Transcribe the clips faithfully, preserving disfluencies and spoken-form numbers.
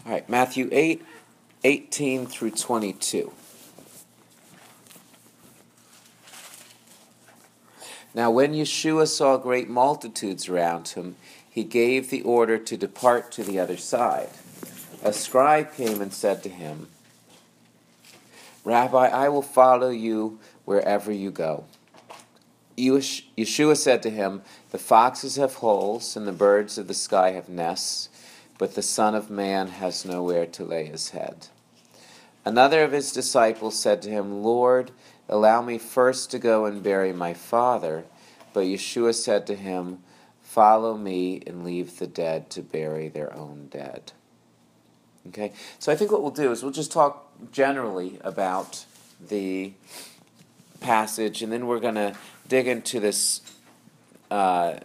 All right, Matthew eight, eighteen through twenty-two. Now when Yeshua saw great multitudes around him, he gave the order to depart to the other side. A scribe came and said to him, "Rabbi, I will follow you wherever you go." Yeshua said to him, "The foxes have holes, and the birds of the sky have nests, but the Son of Man has nowhere to lay his head." Another of his disciples said to him, "Lord, allow me first to go and bury my father." But Yeshua said to him, "Follow me and leave the dead to bury their own dead." Okay, so I think what we'll do is we'll just talk generally about the passage, and then we're going to dig into this uh,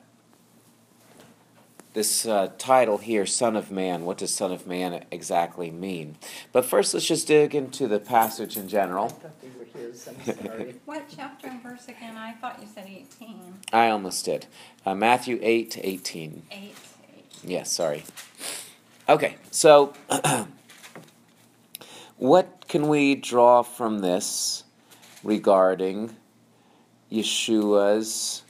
this uh, title here, Son of Man. What does Son of Man exactly mean? But first, let's just dig into the passage in general. I thought they were his. I'm sorry. What chapter and verse again? I thought you said eighteen. I almost did. Uh, Matthew eight, eighteen. Eight. eight. Yes, sorry. Okay, so what can we draw from this regarding Yeshua's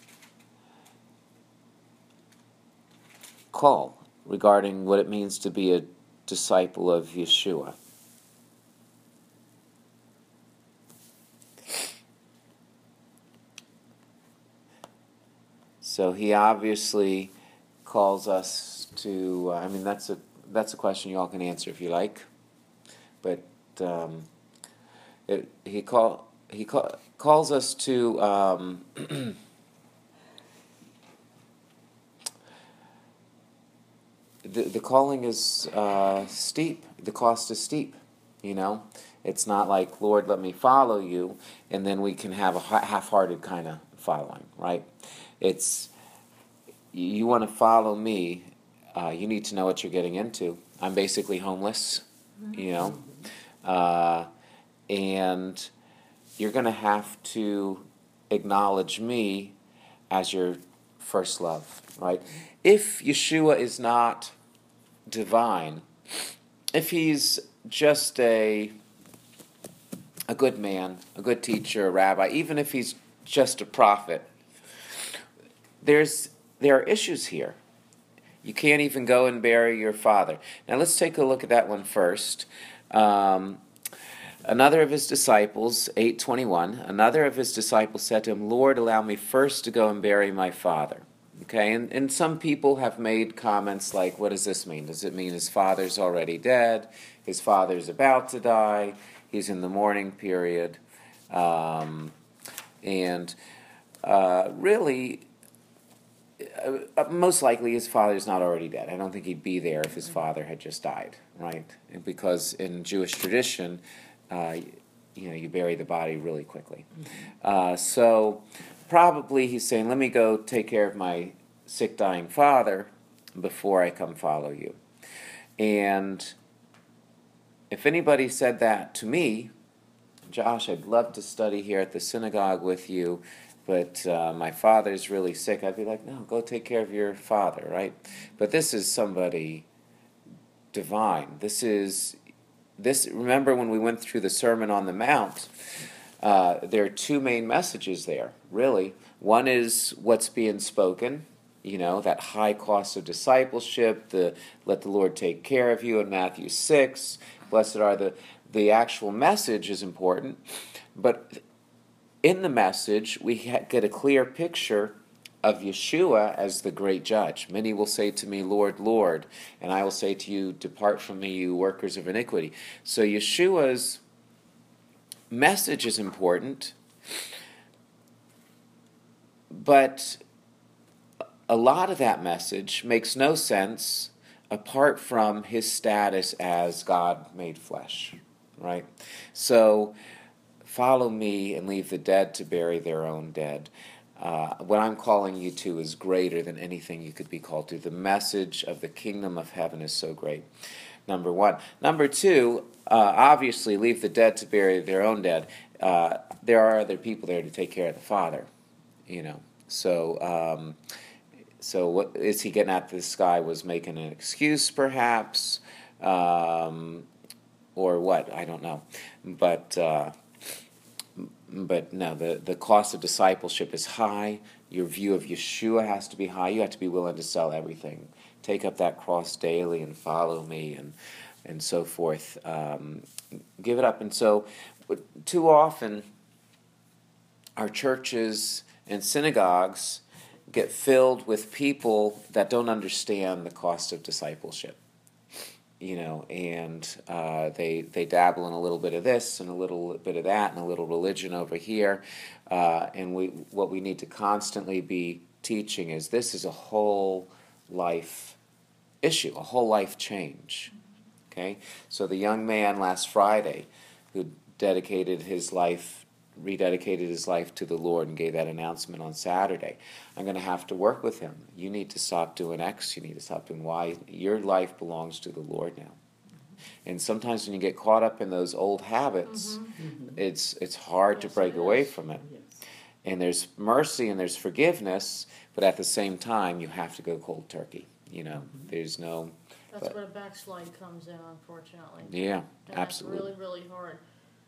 call, regarding what it means to be a disciple of Yeshua? So he obviously calls us to, uh, I mean, that's a that's a question you all can answer if you like, but um, it, he call he call, calls us to um, the the calling is uh, steep. The cost is steep. You know, it's not like, "Lord, let me follow you," and then we can have a half-hearted kind of following, right? It's, you want to follow me. Uh, you need to know what you're getting into. I'm basically homeless, you know, uh, and you're going to have to acknowledge me as your first love, right? If Yeshua is not divine, if he's just a a good man, a good teacher, a rabbi, even if he's just a prophet, there's there are issues here. You can't even go and bury your father. Now let's take a look at that one first. Um, another of his disciples, eight twenty-one, another of his disciples said to him, "Lord, allow me first to go and bury my father." Okay, and, and some people have made comments like, what does this mean? Does it mean his father's already dead? His father's about to die? He's in the mourning period? Um, and uh, really... Uh, most likely his father's not already dead. I don't think he'd be there if his father had just died, right? Because in Jewish tradition, uh, you know, you bury the body really quickly. Uh, so probably he's saying, let me go take care of my sick, dying father before I come follow you. And if anybody said that to me, "Josh, I'd love to study here at the synagogue with you, but uh, my father's really sick," I'd be like, "No, go take care of your father," right? But this is somebody divine. This is, this. Remember when we went through the Sermon on the Mount, uh, there are two main messages there, really. One is what's being spoken, you know, that high cost of discipleship, the let the Lord take care of you in Matthew six. Blessed are the, the actual message is important, but in the message, we get a clear picture of Yeshua as the great judge. Many will say to me, "Lord, Lord," and I will say to you, "Depart from me, you workers of iniquity." So Yeshua's message is important, but a lot of that message makes no sense apart from his status as God made flesh, right? So, follow me and leave the dead to bury their own dead. Uh, what I'm calling you to is greater than anything you could be called to. The message of the kingdom of heaven is so great. Number one. Number two, uh, obviously, leave the dead to bury their own dead. Uh, there are other people there to take care of the Father, you know. So, um, so what is he getting at? This guy was making an excuse, perhaps. um, or what, I don't know. But uh, but no, the, the cost of discipleship is high. Your view of Yeshua has to be high. You have to be willing to sell everything. Take up that cross daily and follow me, and and so forth. Um, give it up. And so too often our churches and synagogues get filled with people that don't understand the cost of discipleship. You know, and uh, they they dabble in a little bit of this and a little bit of that and a little religion over here. Uh, and we what we need to constantly be teaching is this is a whole life issue, a whole life change. Okay? So the young man last Friday who dedicated his life, rededicated his life to the Lord and gave that announcement on Saturday. I'm going to have to work with him. You need to stop doing X. You need to stop doing Y. Your life belongs to the Lord now. And sometimes when you get caught up in those old habits, Mhm. it's it's hard to Yes, break it away is. from it. Yes. And there's mercy and there's forgiveness, but at the same time, you have to go cold turkey. You know, there's no, That's But- where a backslide comes in, unfortunately. yeah, And absolutely. that's really, really hard.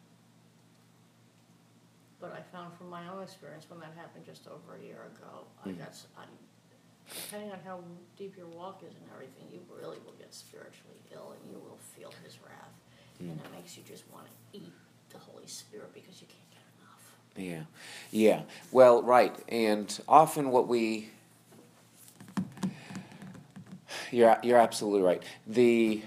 But I found from my own experience when that happened just over a year ago, I Mhm. got, s- I, depending on how deep your walk is and everything, you really will get spiritually ill and you will feel his wrath. Mm. And it makes you just want to eat the Holy Spirit because you can't get enough. Yeah, yeah. Well, right, and often what we, you're you're absolutely right. The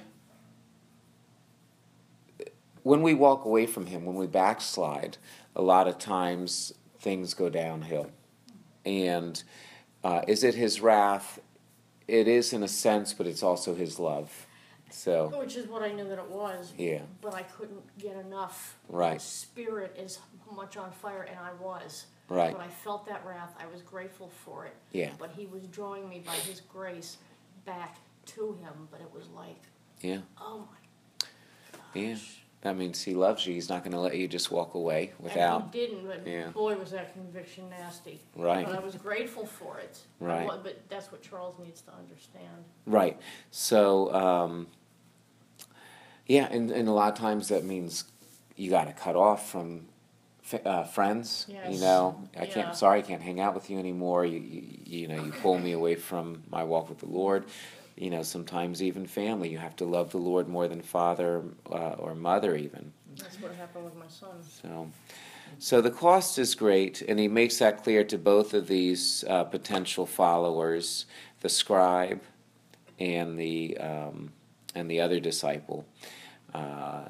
when we walk away from Him, when we backslide, a lot of times things go downhill. And uh, is it His wrath? It is in a sense, but it's also His love. So Which is what I knew that it was. yeah, But I couldn't get enough. Right. My spirit is much on fire, and I was. right, But I felt that wrath. I was grateful for it. yeah, But he was drawing me by his grace back to him. But it was like, yeah, oh my gosh. yeah. That means He loves you. He's not going to let you just walk away without. And he didn't, but Yeah. boy, was that conviction nasty. Right. But I was grateful for it. I Right. wa- But that's what Charles needs to understand. Right. So, um, yeah, and, and a lot of times that means you got to cut off from f- uh, friends. You Yes. know, I Yeah. can't. Sorry, I can't hang out with you anymore. You, you, you know, you pull me away from my walk with the Lord. You know, sometimes even family. You have to love the Lord more than father uh, or mother, even. That's what happened with my son. So, so the cost is great, and he makes that clear to both of these uh, potential followers, the scribe and the um, and the other disciple. Uh,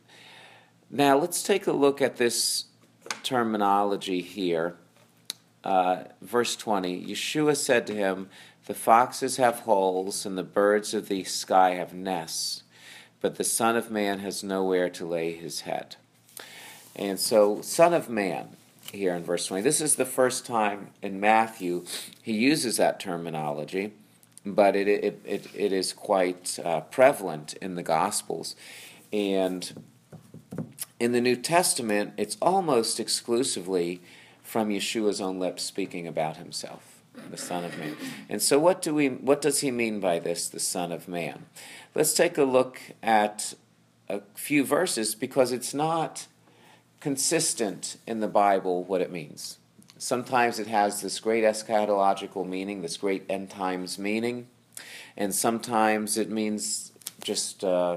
now let's take a look at this terminology here. Uh, verse twenty, Yeshua said to him, "The foxes have holes, and the birds of the sky have nests, but the Son of Man has nowhere to lay his head." And so, Son of Man, here in verse twenty, this is the first time in Matthew he uses that terminology, but it it, it, it is quite uh, prevalent in the Gospels. And in the New Testament, it's almost exclusively from Yeshua's own lips speaking about himself, the Son of Man. And so what do we what does he mean by this, the Son of Man? Let's take a look at a few verses, because it's not consistent in the Bible what it means. Sometimes it has this great eschatological meaning, this great end times meaning, and sometimes it means just uh,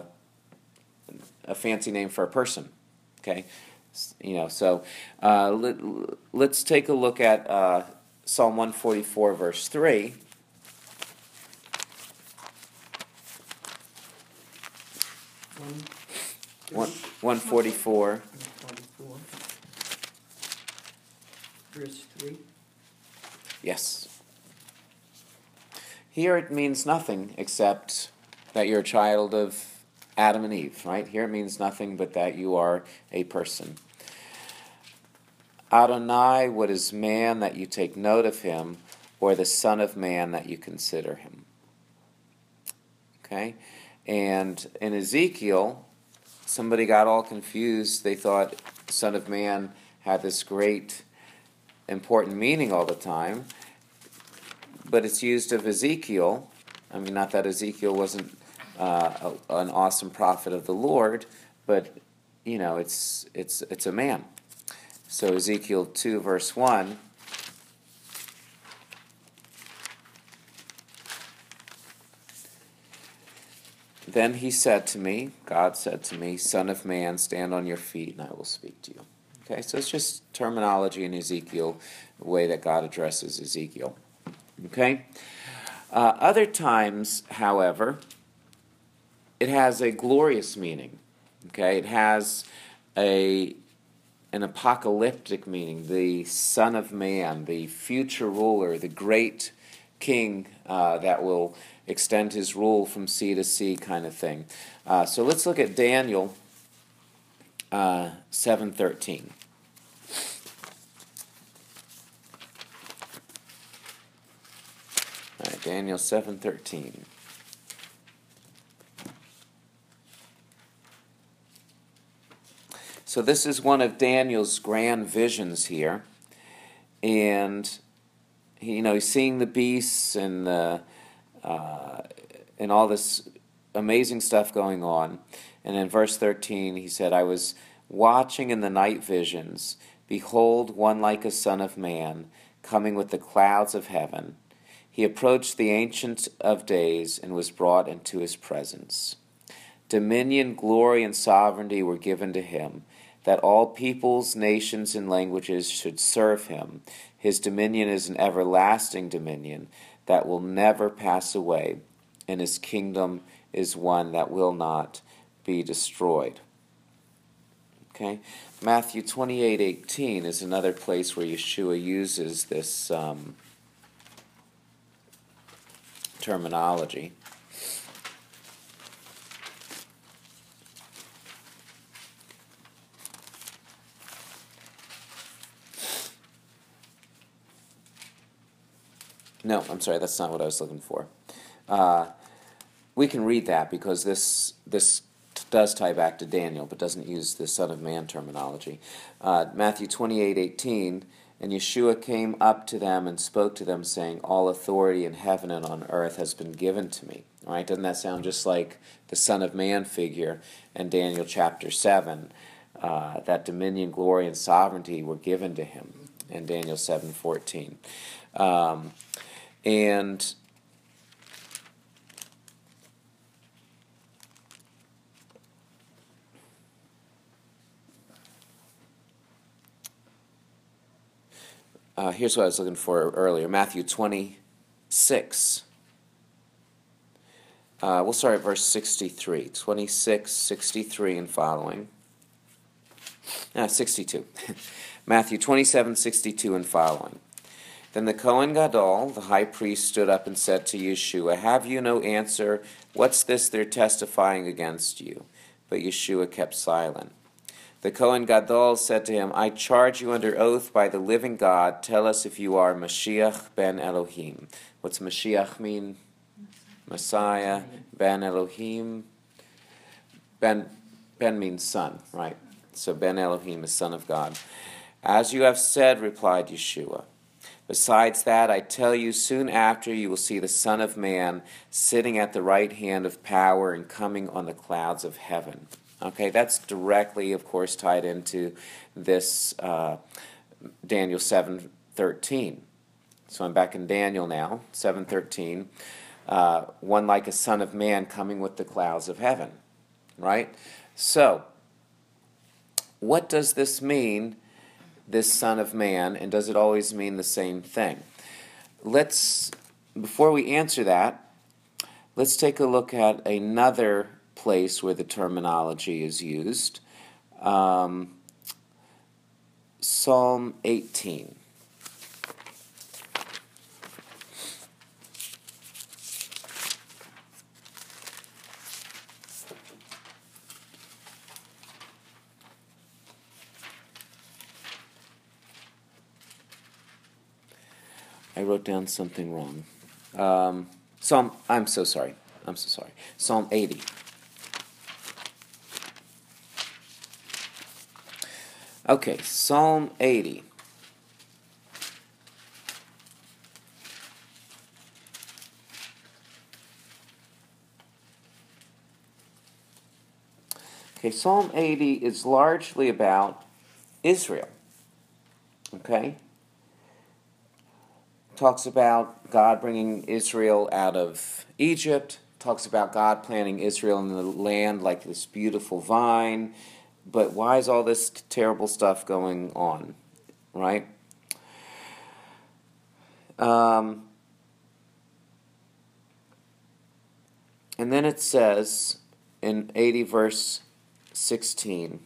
a fancy name for a person. Okay, you know. So uh, let, let's take a look at uh, Psalm one forty-four, verse three. One, One, one forty-four. twenty-four. Verse three. Yes. Here it means nothing except that you're a child of Adam and Eve, right? Here it means nothing but that you are a person. Adonai, what is man that you take note of him, or the Son of Man that you consider him? Okay? And in Ezekiel, somebody got all confused. They thought Son of Man had this great important meaning all the time, but it's used of Ezekiel. I mean, not that Ezekiel wasn't uh, a, an awesome prophet of the Lord, but you know, it's it's it's a man. So Ezekiel two verse one. Then he said to me, God said to me, Son of man, stand on your feet and I will speak to you. Okay, so it's just terminology in Ezekiel, the way that God addresses Ezekiel. Okay? Uh, other times, however, it has a glorious meaning. Okay, it has a an apocalyptic meaning. The Son of Man, the future ruler, the great king uh, that will extend his rule from sea to sea, kind of thing. Uh, so let's look at Daniel uh, seven thirteen. All right, Daniel seven thirteen. So this is one of Daniel's grand visions here, and he, you know, he's seeing the beasts and the uh, and all this amazing stuff going on. And in verse thirteen, he said, I was watching in the night visions. Behold, one like a son of man, coming with the clouds of heaven. He approached the Ancient of Days and was brought into his presence. Dominion, glory, and sovereignty were given to him, that all peoples, nations, and languages should serve him. His dominion is an everlasting dominion that will never pass away, and his kingdom is one that will not be destroyed. Okay, Matthew twenty-eight eighteen is another place where Yeshua uses this um, terminology. No, I'm sorry, that's not what I was looking for. Uh, we can read that because this this does tie back to Daniel, but doesn't use the Son of Man terminology. Uh, Matthew twenty-eight eighteen, and Yeshua came up to them and spoke to them, saying, all authority in heaven and on earth has been given to me. All right, doesn't that sound just like the Son of Man figure in Daniel chapter seven? Uh, that dominion, glory, and sovereignty were given to him in Daniel seven fourteen. Um, and Uh, here's what I was looking for earlier. Matthew twenty-six. Uh, we'll start at verse sixty-three. twenty-six, sixty-three and following. Ah, sixty-two. Matthew twenty-seven, sixty-two and following. Then the Kohen Gadol, the high priest, stood up and said to Yeshua, have you no answer? What's this they're testifying against you? But Yeshua kept silent. The Kohen Gadol said to him, I charge you under oath by the living God, tell us if you are Mashiach ben Elohim. What's Mashiach mean? Messiah, ben Elohim. Ben, ben means son, right? So ben Elohim is son of God. As you have said, replied Yeshua. Besides that, I tell you, soon after you will see the Son of Man sitting at the right hand of power and coming on the clouds of heaven. Okay, that's directly, of course, tied into this uh, Daniel seven thirteen. So I'm back in Daniel now, seven thirteen. Uh, one like a son of man coming with the clouds of heaven. Right? So, what does this mean, this Son of Man, and does it always mean the same thing? Let's, before we answer that, let's take a look at another place where the terminology is used. Um, Psalm eighteen. I wrote down something wrong. Um, Psalm, I'm so sorry. I'm so sorry. Psalm eighty. Okay, Psalm eighty. Okay, Psalm eighty is largely about Israel. Okay? Talks about God bringing Israel out of Egypt. Talks about God planting Israel in the land like this beautiful vine. But why is all this terrible stuff going on? Right? Um, and then it says in eighty verse sixteen,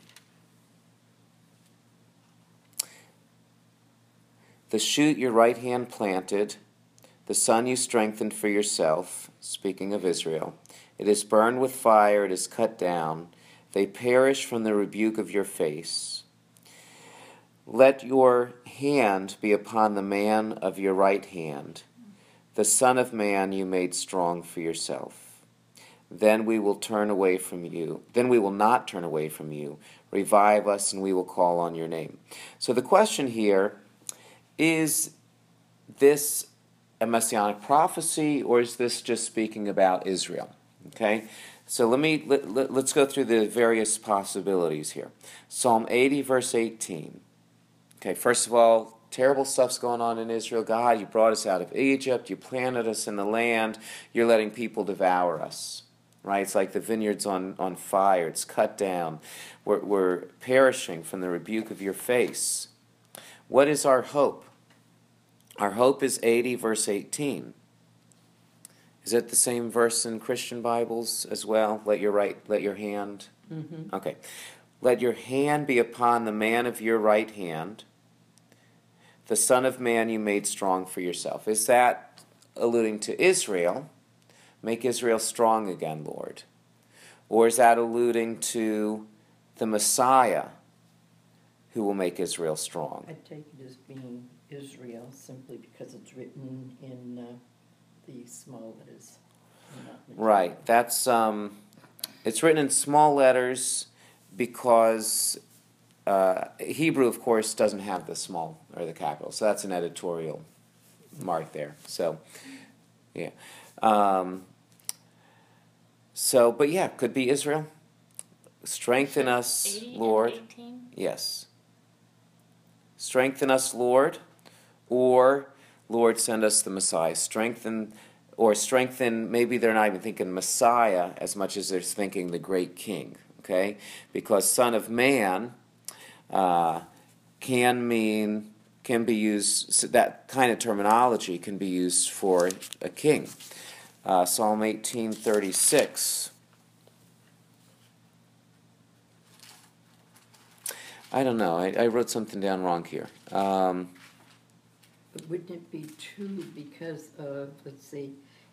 the shoot your right hand planted, the son you strengthened for yourself, speaking of Israel, it is burned with fire, it is cut down, they perish from the rebuke of your face. Let your hand be upon the man of your right hand, the Son of Man you made strong for yourself. Then we will turn away from you. Then we will not turn away from you. Revive us, and we will call on your name. So the question here, is this a messianic prophecy, or is this just speaking about Israel? Okay, so let me let, let, let's go through the various possibilities here. Psalm eighty, verse eighteen. Okay, first of all, terrible stuff's going on in Israel. God, you brought us out of Egypt. You planted us in the land. You're letting people devour us. Right? It's like the vineyard's on, on fire. It's cut down. We're, we're perishing from the rebuke of your face. What is our hope? Our hope is eighty, verse eighteen. Is it the same verse in Christian Bibles as well? Let your right, let your hand. Mm-hmm. Okay. Let your hand be upon the man of your right hand, the Son of Man you made strong for yourself. Is that alluding to Israel? Make Israel strong again, Lord. Or is that alluding to the Messiah who will make Israel strong? I take it as being Israel simply because it's written in uh, the small letters. not the- Right. That's um, it's written in small letters because uh, Hebrew, of course, doesn't have the small or the capital. So that's an editorial mark there. So, yeah. Um, so, but yeah, could be Israel. Strengthen us, eighty and Lord. eighteen? Yes. Strengthen us, Lord, or Lord, send us the Messiah. Strengthen, or strengthen, maybe they're not even thinking Messiah as much as they're thinking the great King, okay? Because Son of Man uh, can mean, can be used, so that kind of terminology can be used for a king. Uh, Psalm eighteen thirty-six. I don't know. I, I wrote something down wrong here. Um, But wouldn't it be true because of, let's see,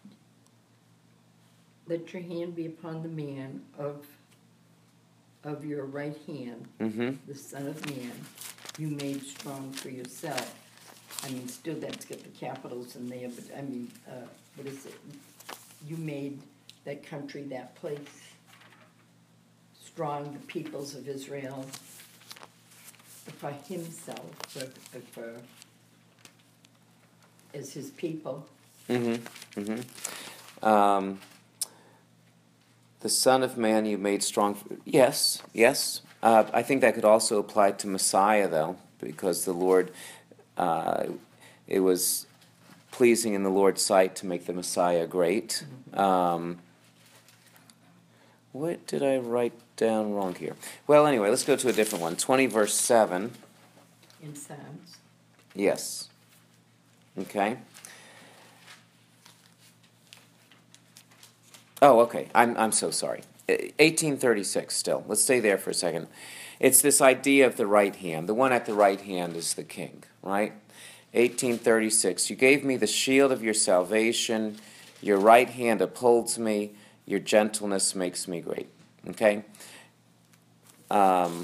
let your hand be upon the man of of your right hand, mm-hmm. the Son of Man, you made strong for yourself. I mean, still that's got the capitals in there, but I mean, uh, what is it? You made that country, that place strong, the peoples of Israel, for himself, for, for as his people. Mm-hmm. Mm-hmm. Um, the Son of Man you made strong. Yes, yes. Uh, I think that could also apply to Messiah, though, because the Lord, uh, it was pleasing in the Lord's sight to make the Messiah great. Um, what did I write down wrong here? Well, anyway, let's go to a different one. twenty, verse seven. In Psalms. Yes. Okay. Oh, okay. I'm I'm so sorry. eighteen thirty-six still. Let's stay there for a second. It's this idea of the right hand. The one at the right hand is the king, right? eighteen thirty-six. You gave me the shield of your salvation. Your right hand upholds me. Your gentleness makes me great. Okay? Um,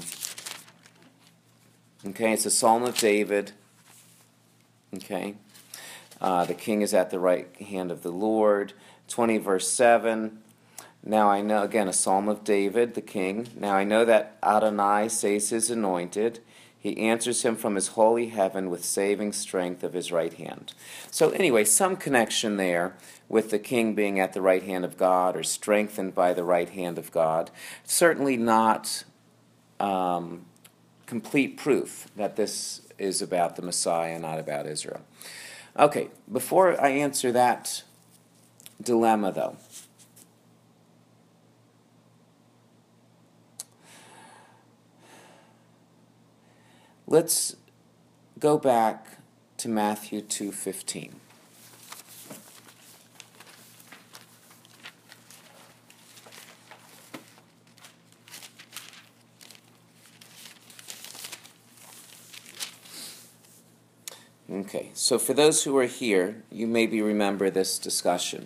okay, it's a Psalm of David. Okay? Uh, the king is at the right hand of the Lord. twenty, verse seven. Now I know, again, a Psalm of David, the king. Now I know that Adonai says his anointed. He answers him from his holy heaven with saving strength of his right hand. So anyway, some connection there with the king being at the right hand of God or strengthened by the right hand of God. Certainly not um, complete proof that this is about the Messiah, not about Israel. Okay, before I answer that dilemma, though, let's go back to Matthew two fifteen. Okay, so for those who are here, you maybe remember this discussion.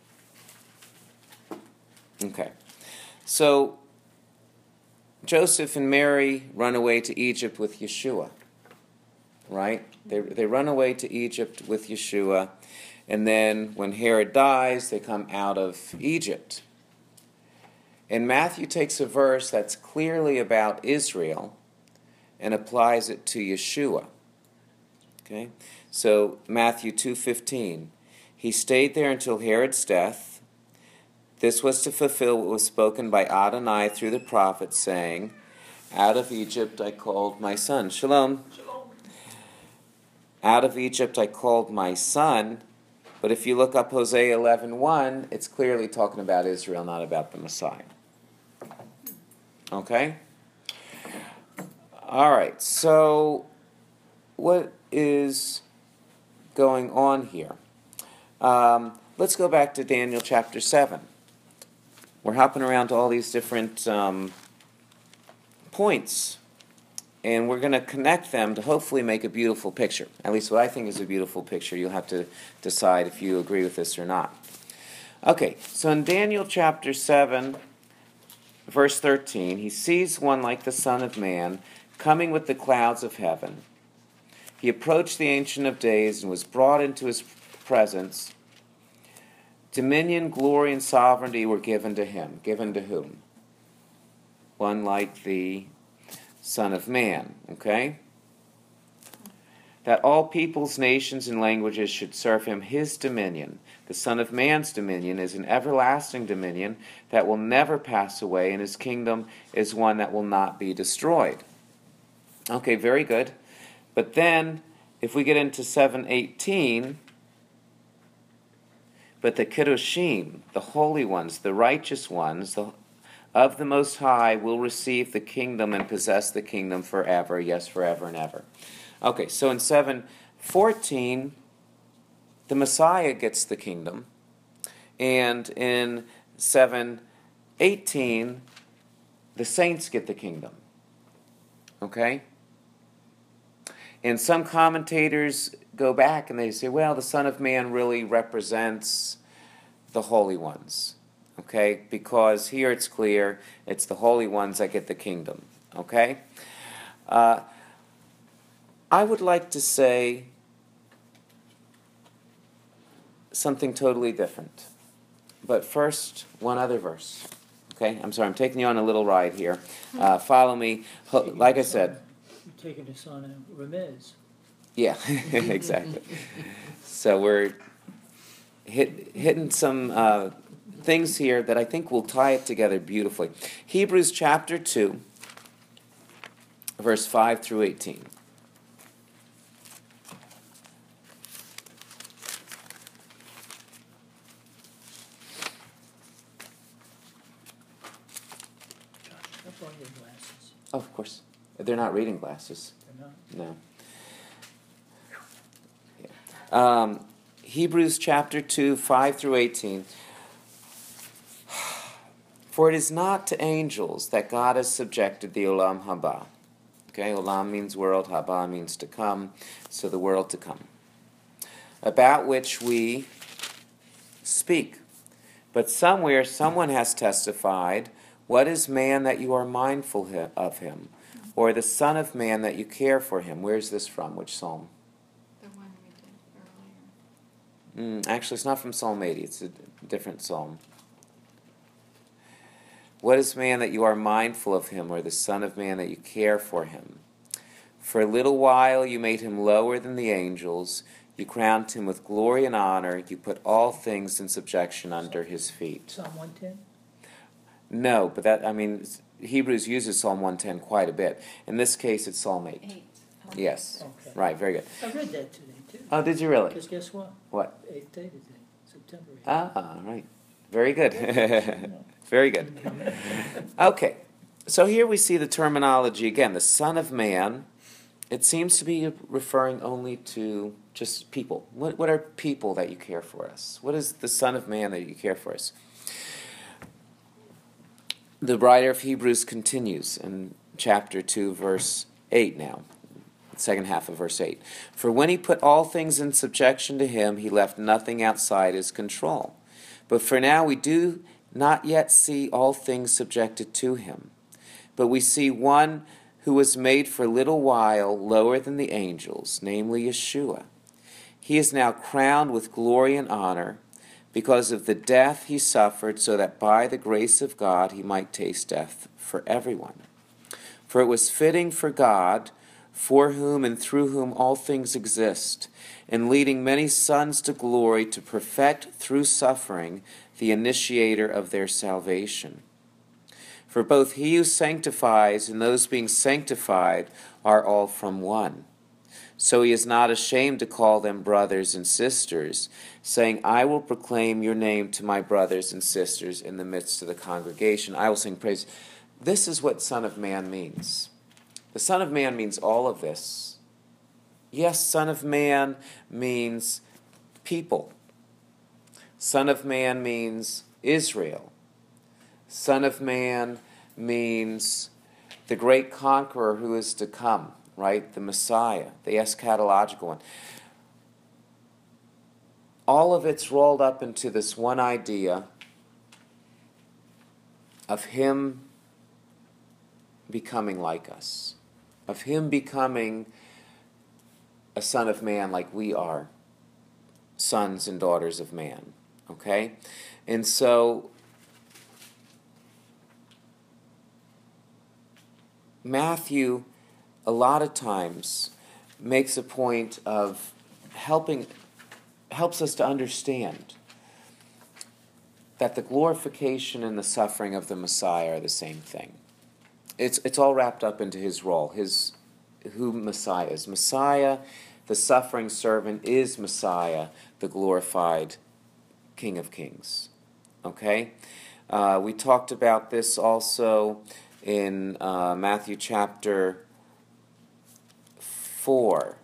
Okay, so Joseph and Mary run away to Egypt with Yeshua, right? They, they run away to Egypt with Yeshua, and then when Herod dies, they come out of Egypt. And Matthew takes a verse that's clearly about Israel and applies it to Yeshua. Okay, so Matthew two fifteen, he stayed there until Herod's death. This was to fulfill what was spoken by Adonai through the prophet, saying, out of Egypt I called my son. Shalom. Shalom. Out of Egypt I called my son. But if you look up Hosea eleven one, it's clearly talking about Israel, not about the Messiah. Okay? All right, so what is going on here? Um, let's go back to Daniel chapter seven. We're hopping around to all these different um, points, and we're going to connect them to hopefully make a beautiful picture. At least what I think is a beautiful picture. You'll have to decide if you agree with this or not. Okay, so in Daniel chapter seven, verse thirteen, he sees one like the Son of Man coming with the clouds of heaven. He approached the Ancient of Days and was brought into his presence. Dominion, glory, and sovereignty were given to him. Given to whom? One like the Son of Man, okay? That all peoples, nations, and languages should serve him. His dominion, the Son of Man's dominion, is an everlasting dominion that will never pass away, and his kingdom is one that will not be destroyed. Okay, very good. But then, if we get into seven eighteen, but the Kedoshim, the holy ones, the righteous ones, the, of the Most High, will receive the kingdom and possess the kingdom forever, yes, forever and ever. Okay, so in seven fourteen, the Messiah gets the kingdom, and in seven eighteen, the saints get the kingdom. Okay? And some commentators go back and they say, well, the Son of Man really represents the holy ones, okay? Because here it's clear it's the holy ones that get the kingdom, okay? Uh, I would like to say something totally different. But first, one other verse, okay? I'm sorry, I'm taking you on a little ride here. Uh, follow me. Ho- Like I said, Taking us on a remiz. yeah, exactly. So we're hit, hitting some uh, things here that I think will tie it together beautifully. Hebrews chapter two, verse five through eighteen. Josh, I brought your glasses. Oh, of course. They're not reading glasses. They're not. No. Yeah. Um, Hebrews chapter two, five through eighteen. For it is not to angels that God has subjected the Olam Haba. Okay, Olam means world, Haba means to come, so the world to come. About which we speak. But somewhere someone has testified, what is man that you are mindful of him? Or the Son of Man that you care for him? Where's this from? Which psalm? The one we did earlier. Mm, actually, it's not from Psalm eighty. It's a different psalm. What is man that you are mindful of him, or the Son of Man that you care for him? For a little while you made him lower than the angels. You crowned him with glory and honor. You put all things in subjection under his feet. Psalm one ten? No, but that, I mean, Hebrews uses Psalm one ten quite a bit. In this case, it's Psalm eight. Eight. Yes. Okay. Right, very good. I read that today too. Oh, did you really? Because guess what? What? Eighth day today, September eighth. Ah, right. Very good. Very good. Okay, so here we see the terminology again, the Son of Man. It seems to be referring only to just people. What, what are people that you care for us? What is the Son of Man that you care for us? The writer of Hebrews continues in chapter two, verse eight now. Second half of verse eight. For when he put all things in subjection to him, he left nothing outside his control. But for now we do not yet see all things subjected to him. But we see one who was made for a little while lower than the angels, namely Yeshua. He is now crowned with glory and honor because of the death he suffered, so that by the grace of God he might taste death for everyone. For it was fitting for God, for whom and through whom all things exist, and leading many sons to glory, to perfect through suffering the initiator of their salvation. For both he who sanctifies and those being sanctified are all from one. So he is not ashamed to call them brothers and sisters, saying, I will proclaim your name to my brothers and sisters in the midst of the congregation. I will sing praise. This is what Son of Man means. The Son of Man means all of this. Yes, Son of Man means people. Son of Man means Israel. Son of Man means the great conqueror who is to come, right? The Messiah, the eschatological one. All of it's rolled up into this one idea of him becoming like us, of him becoming a son of man like we are, sons and daughters of man, okay? And so Matthew, a lot of times, makes a point of helping, helps us to understand that the glorification and the suffering of the Messiah are the same thing. It's it's all wrapped up into his role, his who Messiah is. Messiah, the suffering servant, is Messiah, the glorified King of Kings. Okay? Uh, we talked about this also in uh, Matthew chapter four.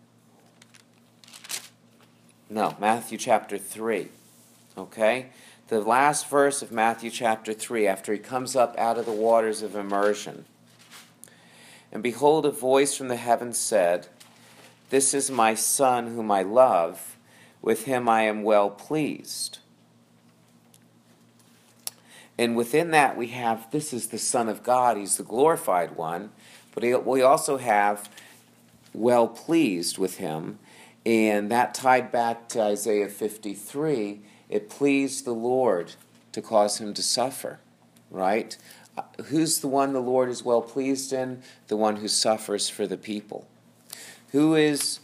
No, Matthew chapter three. Okay? The last verse of Matthew chapter three, after he comes up out of the waters of immersion. And behold, a voice from the heavens said, This is my Son whom I love, with him I am well pleased. And within that we have, this is the Son of God, he's the glorified one, but we also have well pleased with him, and that tied back to Isaiah fifty-three, it pleased the Lord to cause him to suffer, right? Uh, who's the one the Lord is well pleased in? The one who suffers for the people. Who is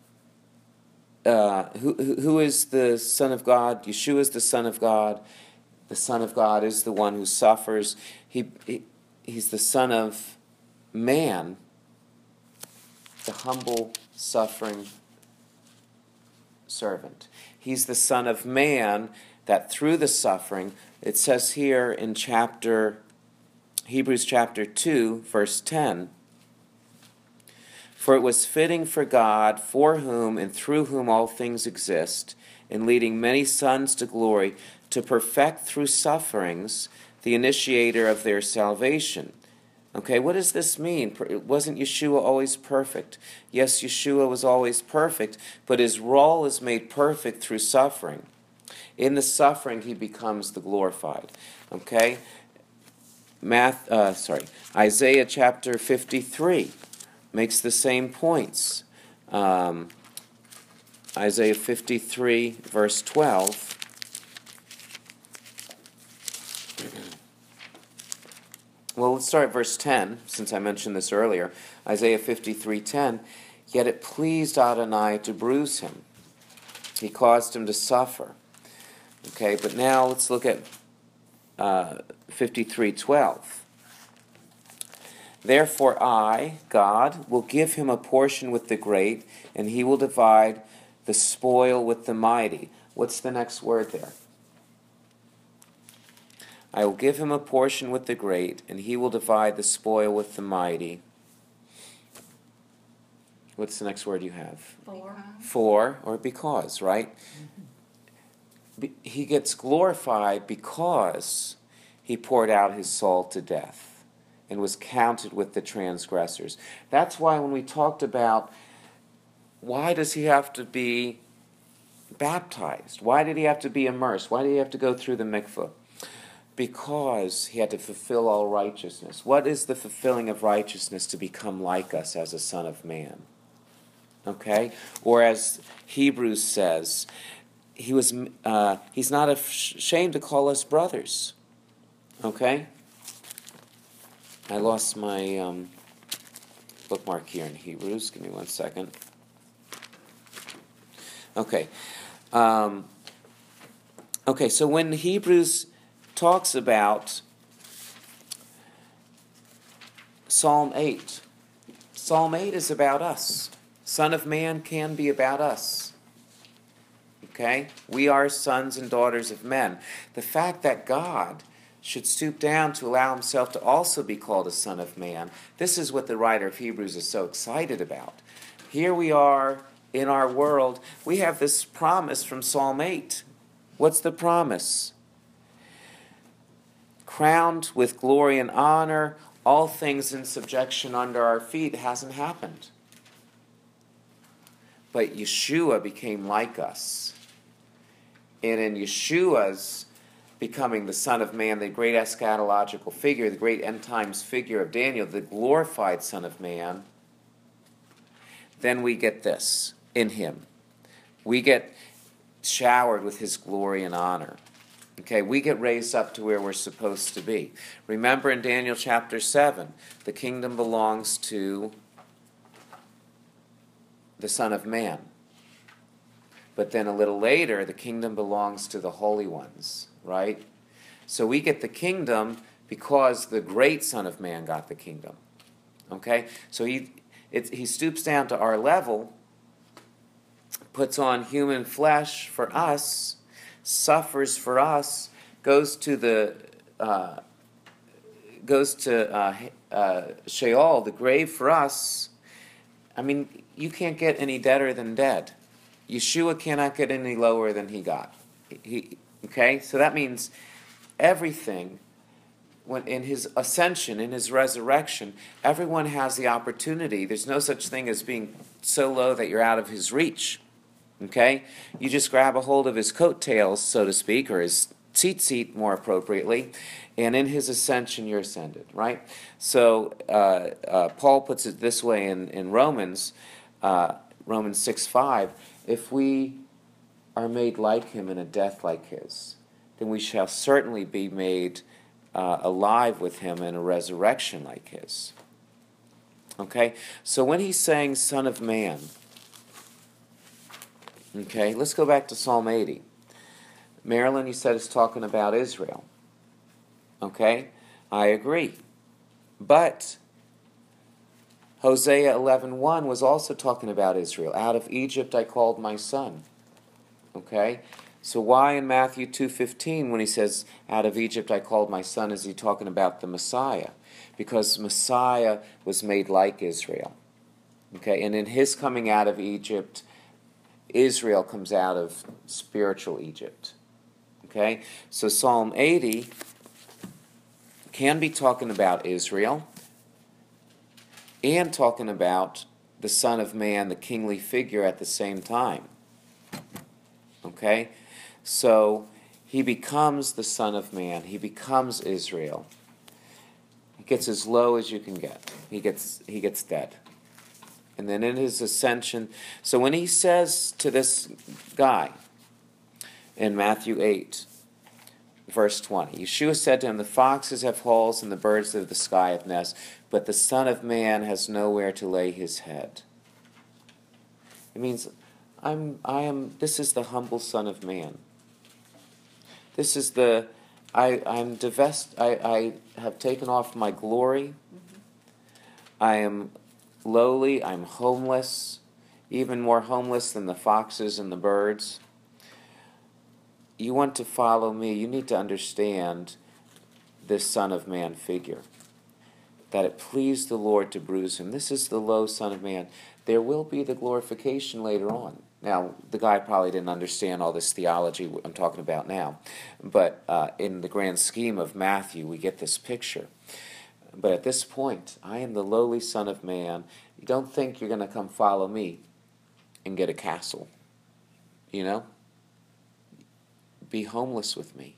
uh, who, who is the Son of God? Yeshua is the Son of God. The Son of God is the one who suffers. He, he He's the Son of Man, the humble, suffering servant. He's the Son of Man that through the suffering, it says here in chapter Hebrews chapter two, verse ten, For it was fitting for God, for whom and through whom all things exist, in leading many sons to glory, to perfect through sufferings the initiator of their salvation. Okay, what does this mean? Wasn't Yeshua always perfect? Yes, Yeshua was always perfect, but his role is made perfect through suffering. In the suffering, he becomes the glorified. Okay, Math, uh, sorry, Isaiah chapter fifty-three makes the same points. Um, Isaiah fifty-three, verse twelve. Well, let's start at verse ten, since I mentioned this earlier. Isaiah fifty-three ten. Yet it pleased Adonai to bruise him. He caused him to suffer. Okay, but now let's look at uh, fifty-three twelve. Therefore I, God, will give him a portion with the great, and he will divide the spoil with the mighty. What's the next word there? I will give him a portion with the great, and he will divide the spoil with the mighty. What's the next word you have? Four. For, or because, right? Be- He gets glorified because he poured out his soul to death and was counted with the transgressors. That's why when we talked about why does he have to be baptized? Why did he have to be immersed? Why did he have to go through the mikveh? Because he had to fulfill all righteousness. What is the fulfilling of righteousness? To become like us as a son of man. Okay? Or as Hebrews says, he was uh, he's not ashamed to call us brothers. Okay? I lost my um, bookmark here in Hebrews. Give me one second. Okay. Um, okay, so when Hebrews talks about Psalm eight, Psalm eight is about us. Son of Man can be about us. Okay? We are sons and daughters of men. The fact that God should stoop down to allow himself to also be called a son of man, this is what the writer of Hebrews is so excited about. Here we are in our world. We have this promise from Psalm eight. What's the promise? Crowned with glory and honor, all things in subjection under our feet. It hasn't happened. But Yeshua became like us. And in Yeshua's becoming the Son of Man, the great eschatological figure, the great end times figure of Daniel, the glorified Son of Man, then we get this in him. We get showered with his glory and honor. Okay, we get raised up to where we're supposed to be. Remember in Daniel chapter seven, the kingdom belongs to the Son of Man. But then a little later, the kingdom belongs to the holy ones, right? So we get the kingdom because the great Son of Man got the kingdom. Okay? So he it, he stoops down to our level, puts on human flesh for us, suffers for us, goes to the uh, goes to uh, uh, Sheol, the grave for us. I mean, you can't get any deader than dead. Yeshua cannot get any lower than he got. He, okay? So that means everything, when in his ascension, in his resurrection, everyone has the opportunity. There's no such thing as being so low that you're out of his reach. Okay? You just grab a hold of his coattails, so to speak, or his tzitzit more appropriately, and in his ascension you're ascended, right? So uh, uh, Paul puts it this way in, in Romans, uh, Romans six five, if we are made like him in a death like his, then we shall certainly be made uh, alive with him in a resurrection like his. Okay? So when he's saying Son of Man, okay, let's go back to Psalm eighty. Marilyn, you said it's talking about Israel. Okay? I agree. But Hosea eleven one was also talking about Israel. Out of Egypt I called my son. Okay? So why in Matthew two fifteen, when he says, out of Egypt I called my son, is he talking about the Messiah? Because Messiah was made like Israel. Okay? And in his coming out of Egypt, Israel comes out of spiritual Egypt. Okay? So Psalm eighty can be talking about Israel and talking about the Son of Man, the kingly figure at the same time. Okay? So he becomes the Son of Man. He becomes Israel. He gets as low as you can get. He gets he gets dead. And then in his ascension, so when he says to this guy in Matthew eight, verse twenty. Yeshua said to him, the foxes have holes and the birds of the sky have nests, but the Son of Man has nowhere to lay his head. It means I'm I am this is the humble Son of Man. This is the I I'm divest I, I have taken off my glory. Mm-hmm. I am lowly, I'm homeless, even more homeless than the foxes and the birds. You want to follow me, you need to understand this Son of Man figure. That it pleased the Lord to bruise him. This is the low Son of Man. There will be the glorification later on. Now, the guy probably didn't understand all this theology I'm talking about now. But uh, in the grand scheme of Matthew, we get this picture. But at this point, I am the lowly Son of Man. You don't think you're going to come follow me and get a castle. You know? Be homeless with me.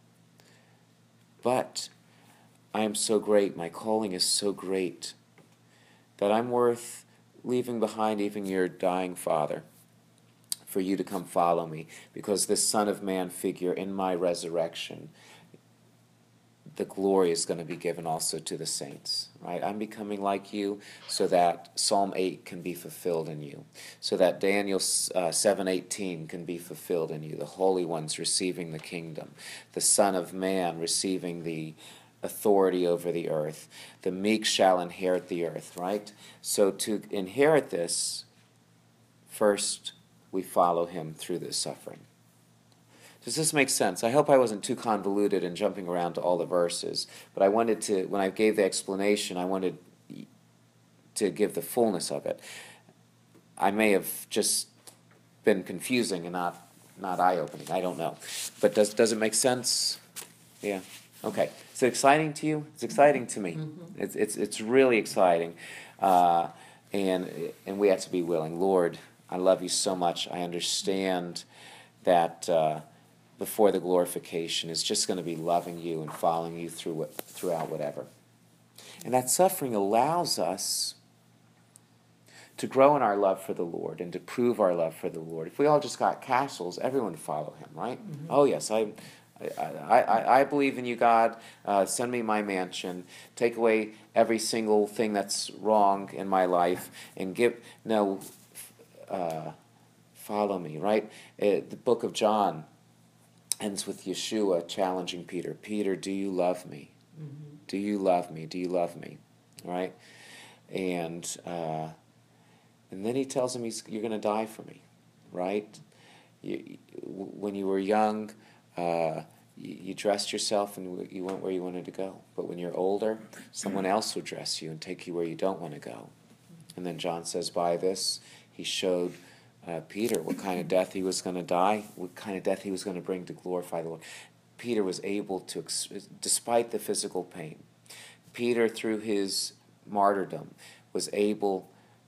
But I am so great, my calling is so great, that I'm worth leaving behind even your dying father for you to come follow me, because this Son of Man figure in my resurrection, the glory is going to be given also to the saints, right? I'm becoming like you so that Psalm eight can be fulfilled in you, so that Daniel uh, seven eighteen can be fulfilled in you, the holy ones receiving the kingdom, the Son of Man receiving the authority over the earth, the meek shall inherit the earth, right? So to inherit this, first we follow him through this suffering. Does this make sense? I hope I wasn't too convoluted in jumping around to all the verses, but I wanted to, when I gave the explanation, I wanted to give the fullness of it. I may have just been confusing and not, not eye-opening. I don't know. But does, does it make sense? Yeah. Okay. Is it exciting to you? It's exciting to me. Mm-hmm. It's, it's, it's really exciting. Uh, and, and we have to be willing. Lord, I love you so much. I understand that uh, before the glorification is just going to be loving you and following you through what, throughout whatever. And that suffering allows us to grow in our love for the Lord and to prove our love for the Lord. If we all just got castles, everyone would follow him, right? Mm-hmm. Oh, yes, I, I, I, I believe in you, God. Uh, send me my mansion. Take away every single thing that's wrong in my life and give, no, uh, follow me, right? Uh, the book of John ends with Yeshua challenging Peter. Peter, do you love me? Mm-hmm. Do you love me? Do you love me? Right? And uh, and then he tells him, he's, you're going to die for me. Right? You, when you were young, uh, you, you dressed yourself and you went where you wanted to go. But when you're older, someone else will dress you and take you where you don't want to go. And then John says, by this, he showed Uh, Peter, what kind of death he was going to die, what kind of death he was going to bring to glorify the Lord. Peter was able to, despite the physical pain, Peter, through his martyrdom, was able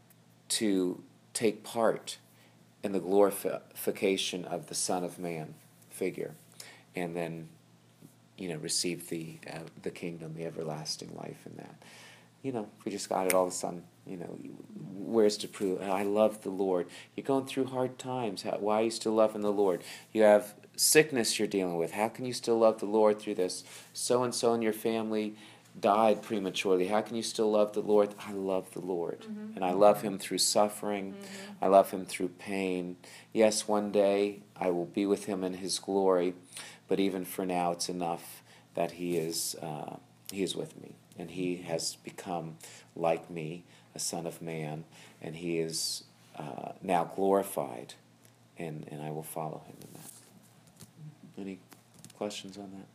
to take part in the glorification of the Son of Man figure, and then, you know, receive the uh, the kingdom, the everlasting life in that. You know, if we just got it all of a sudden, you know, where's to prove? I love the Lord. You're going through hard times. How, why are you still loving the Lord? You have sickness you're dealing with. How can you still love the Lord through this? So-and-so in your family died prematurely. How can you still love the Lord? I love the Lord. Mm-hmm. And I love him through suffering. Mm-hmm. I love him through pain. Yes, one day I will be with him in his glory, but even for now it's enough that he is, uh, he is with me. And he has become like me, a Son of Man, and he is uh, now glorified, and, and I will follow him in that. Any questions on that?